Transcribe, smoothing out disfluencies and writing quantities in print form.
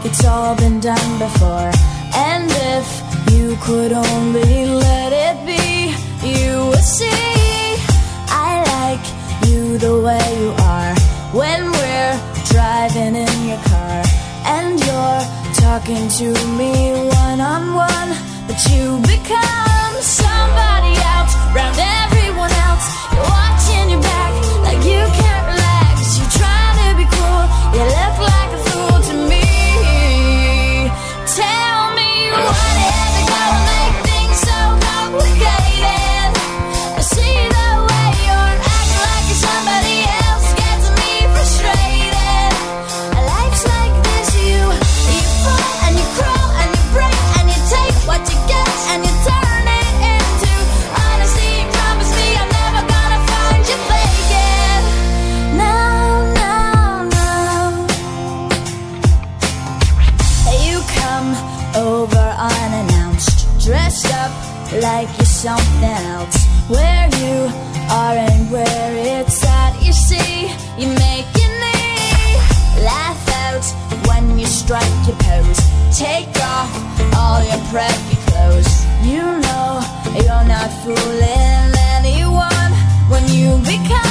it's all been done before. And if you could only let it be, you would see I like you the way you are. When we're driving in your car and you're talking to me one-on-one, but you become somebody else around everyone else. You're watching your back like you can't relax. You're trying to be cool, you look like a fool to me. Tell me what is it gonna make things so complicated? I see the way you're acting like you're somebody else gets me frustrated. Life's like this, you fall and you crawl and you break and you take what you get and you turn it into honesty. Promise me I'm never gonna find you faking. No, no, no. You come over unannounced, dressed up like you're something else. Where you are and where it's at, you see, you make your knee laugh out when you strike your pose. Take off all your preppy clothes. You know you're not fooling anyone when you become